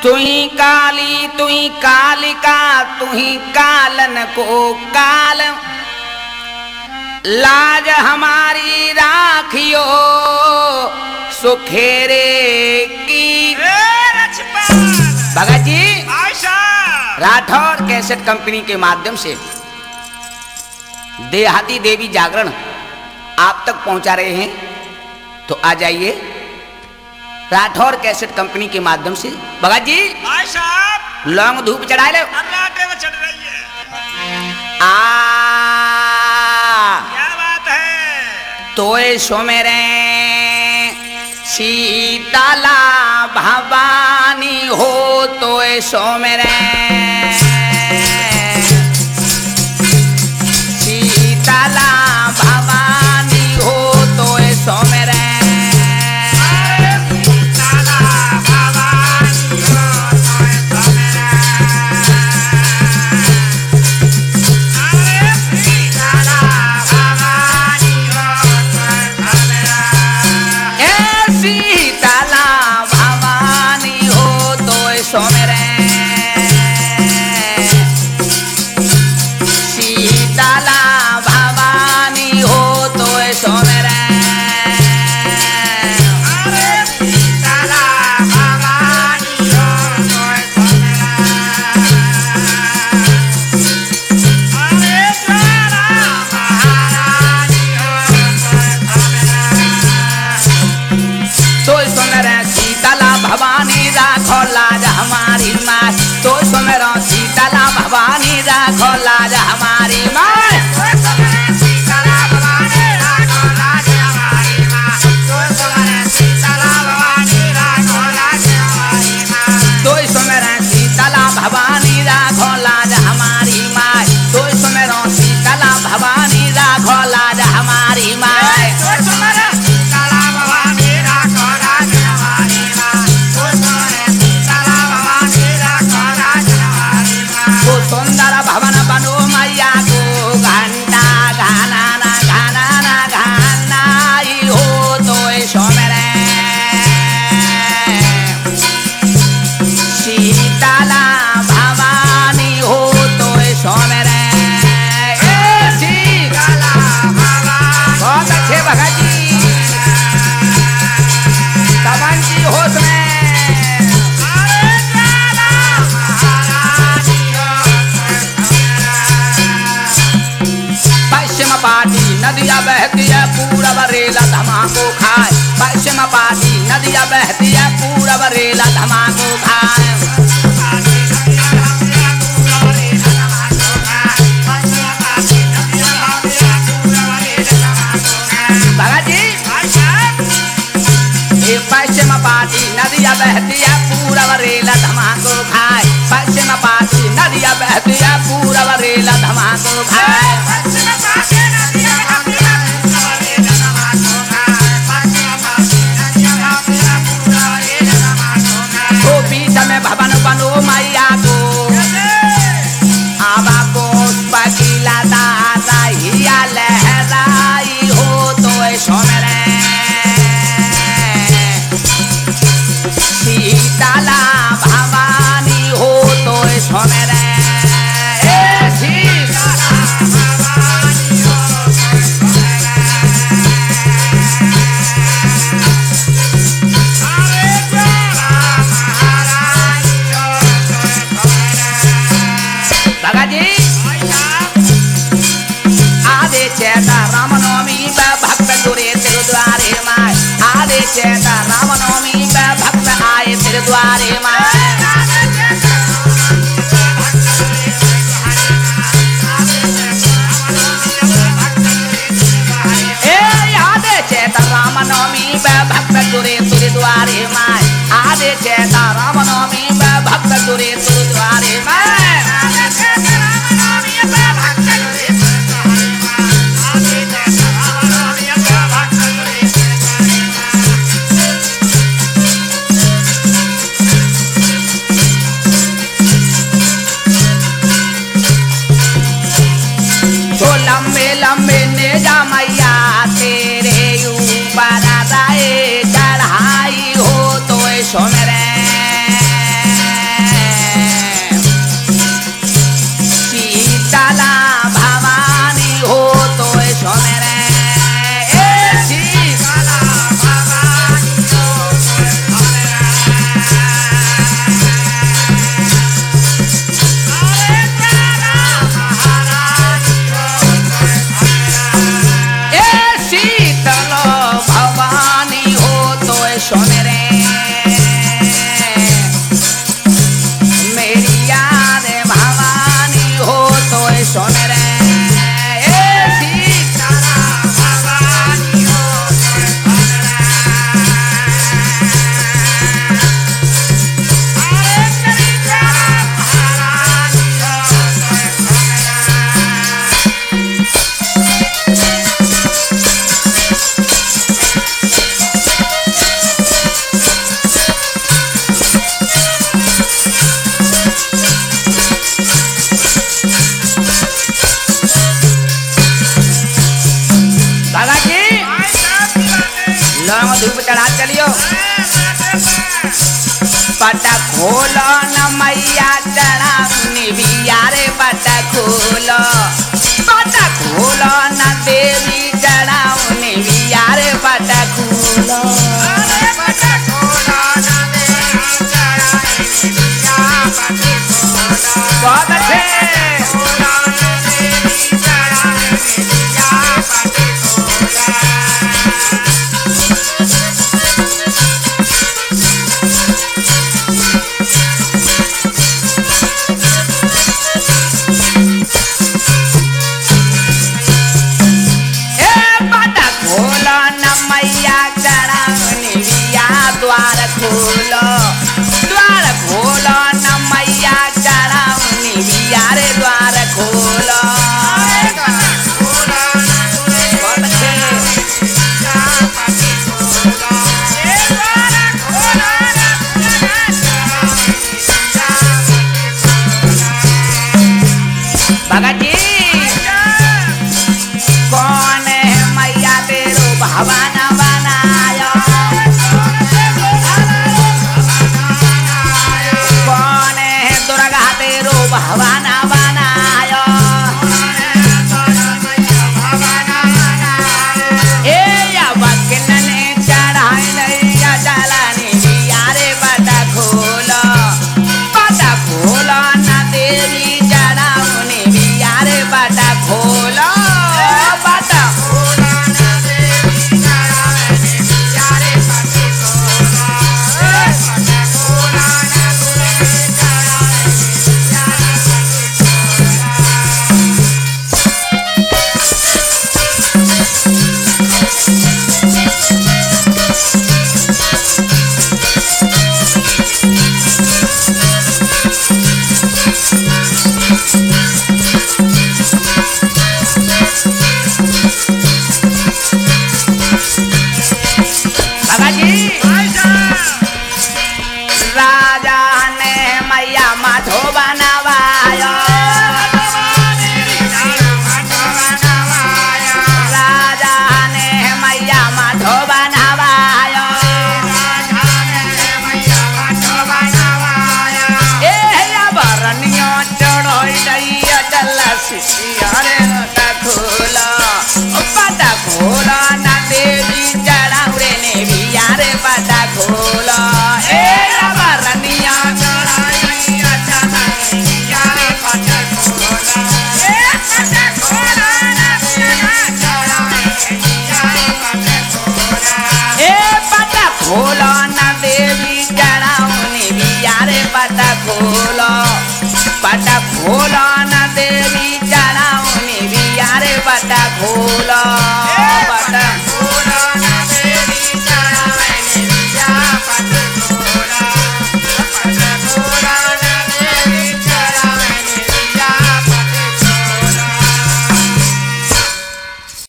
तुही काली तुही कालिका तुही कालन को काल, लाज हमारी राखियो सुखेरे की। भगत जी राठौर कैसेट कंपनी के माध्यम से देहाती देवी जागरण आप तक पहुंचा रहे हैं, तो आ जाइए राठौर कैसेट कंपनी के माध्यम से। भगत जी लौंग धूप चढ़ा ले। चढ़ रही है। क्या बात है? तोय सुमेरे शीतला भवानी हो, तोय सुमेरे शीतला भवानी हो, तोय सुमेरे भवानी राखो लाज हमारी माँ, तो सुमेरो शीतला भवानी राखो लाज हमारी माँ। तो सुमेरो शीतला भवानी राखो लाज हमारी माँ, तो सुमेरो शीतला भवानी राखो लाज हमारी माँ। नदिया बहती है पूरब रेला धमाको खाए, पश्चिम पाटी नदिया बहती है पूरब रेला धमाको खाए। भगत जी पश्चिम पाटी नदिया बहती है पूरब रेला धमाको खाए, पश्चिम पाटी नदिया बहती है पूरब रेला धमाको खाए। भवन बनो मैया को आवा को पकीला दादा हिया लहराई हो, तो सुमेरे शीतला भवानी हो, तो सुमेरे रामनवमी में भक्त आए तेरे द्वारे माँ। आदे चेता रामनवमी में भक्त जुरे तुरे द्वारे माँ, आदे चेता रामनवमी में भक्त जुरे तुरे द्वारे माँ। लंबे लंबे नेजा मैया तेरे ऊपर आए चढ़ाई हो, चढ़ा चलियो पटा खोलो न मैया चढ़ावनी बिया रे पटा खोलो न देवी चढ़ावनी बिया रे पटा खोलो बहुत अच्छे द्वार खोलो न मैया चढ़ावनी बिया रे द्वार खोलो भगत जी कौन है मैया तेरो भवन बनाया कौन है दुर्गा तेरो भवन बनाया ए या वकील ने चढ़ाई नैया जलानी बिया रे बटा खोलो न देवी चढ़ावनी बिया रे बटा खोलो राजा ने मैया माधो बनवाया राजा ने मैया माधो बनवाया ए बरनियो चढ़ोई दैया चल सिसिया रे खोलो पटा खोलो न देवी चढ़ावरे ने बिया रे पटा खोलो ए बरनिया खोलो न देवी चढ़ावनी बिया रे पटा खोलो न देवी चढ़ावनी बिया रे पटा खोलो